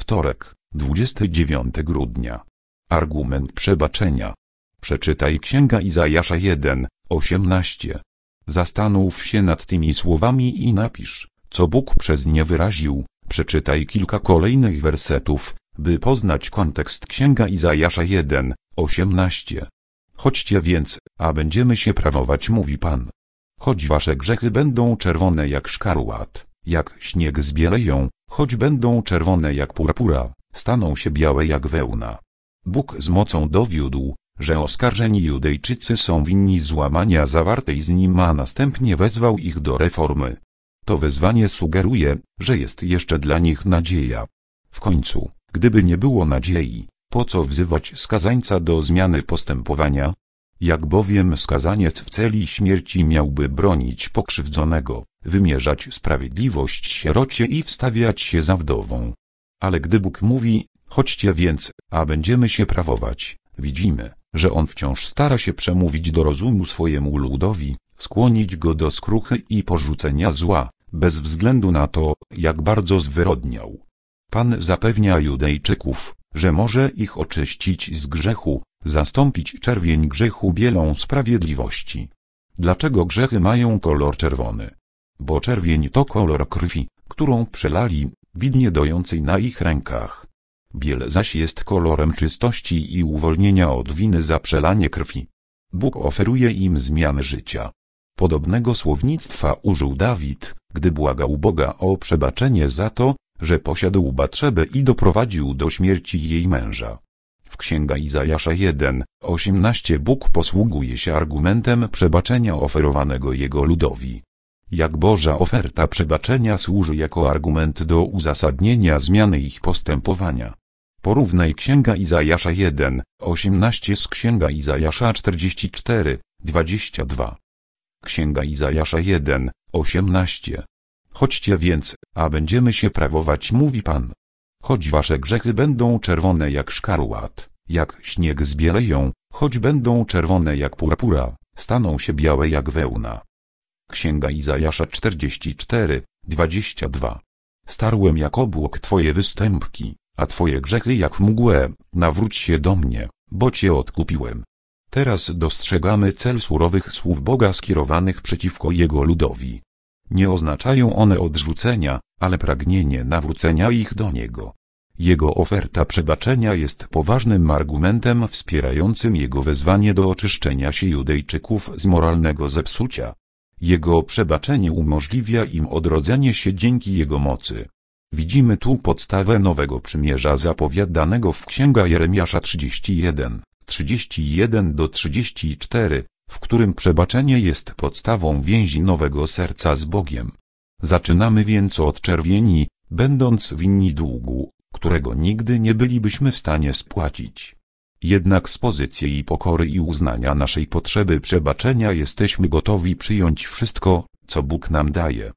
Wtorek, 29 grudnia. Argument przebaczenia. Przeczytaj Księga Izajasza 1:18. Zastanów się nad tymi słowami i napisz, co Bóg przez nie wyraził. Przeczytaj kilka kolejnych wersetów, by poznać kontekst Księga Izajasza 1:18. Chodźcie więc, a będziemy się prawować, mówi Pan. Choć wasze grzechy będą czerwone jak szkarłat, jak śnieg zbieleją, choć będą czerwone jak purpura, staną się białe jak wełna. Bóg z mocą dowiódł, że oskarżeni Judejczycy są winni złamania zawartej z nim, a następnie wezwał ich do reformy. To wezwanie sugeruje, że jest jeszcze dla nich nadzieja. W końcu, gdyby nie było nadziei, po co wzywać skazańca do zmiany postępowania? Jak bowiem skazaniec w celi śmierci miałby bronić pokrzywdzonego, wymierzać sprawiedliwość sierocie i wstawiać się za wdową. Ale gdy Bóg mówi, chodźcie więc, a będziemy się prawować, widzimy, że On wciąż stara się przemówić do rozumu swojemu ludowi, skłonić go do skruchy i porzucenia zła, bez względu na to, jak bardzo zwyrodniał. Pan zapewnia Judejczyków, że może ich oczyścić z grzechu, zastąpić czerwień grzechu bielą sprawiedliwości. Dlaczego grzechy mają kolor czerwony? Bo czerwień to kolor krwi, którą przelali, widnie dojącej na ich rękach. Biel zaś jest kolorem czystości i uwolnienia od winy za przelanie krwi. Bóg oferuje im zmianę życia. Podobnego słownictwa użył Dawid, gdy błagał Boga o przebaczenie za to, że posiadł Batszebę i doprowadził do śmierci jej męża. W Księga Izajasza 1:18 Bóg posługuje się argumentem przebaczenia oferowanego jego ludowi. Jak Boża oferta przebaczenia służy jako argument do uzasadnienia zmiany ich postępowania. Porównaj Księga Izajasza 1:18 z Księga Izajasza 44:22. Księga Izajasza 1:18. Chodźcie więc, a będziemy się prawować, mówi Pan. Choć wasze grzechy będą czerwone jak szkarłat, jak śnieg zbieleją, choć będą czerwone jak purpura, staną się białe jak wełna. Księga Izajasza 44:22. Starłem jak obłok twoje występki, a twoje grzechy jak mgłę, nawróć się do mnie, bo cię odkupiłem. Teraz dostrzegamy cel surowych słów Boga skierowanych przeciwko Jego ludowi. Nie oznaczają one odrzucenia, ale pragnienie nawrócenia ich do Niego. Jego oferta przebaczenia jest poważnym argumentem wspierającym Jego wezwanie do oczyszczenia się Judejczyków z moralnego zepsucia. Jego przebaczenie umożliwia im odrodzenie się dzięki Jego mocy. Widzimy tu podstawę nowego przymierza zapowiadanego w Księga Jeremiasza 31:34, w którym przebaczenie jest podstawą więzi nowego serca z Bogiem. Zaczynamy więc od czerwieni, będąc winni długu, którego nigdy nie bylibyśmy w stanie spłacić. Jednak z pozycji pokory i uznania naszej potrzeby przebaczenia jesteśmy gotowi przyjąć wszystko, co Bóg nam daje.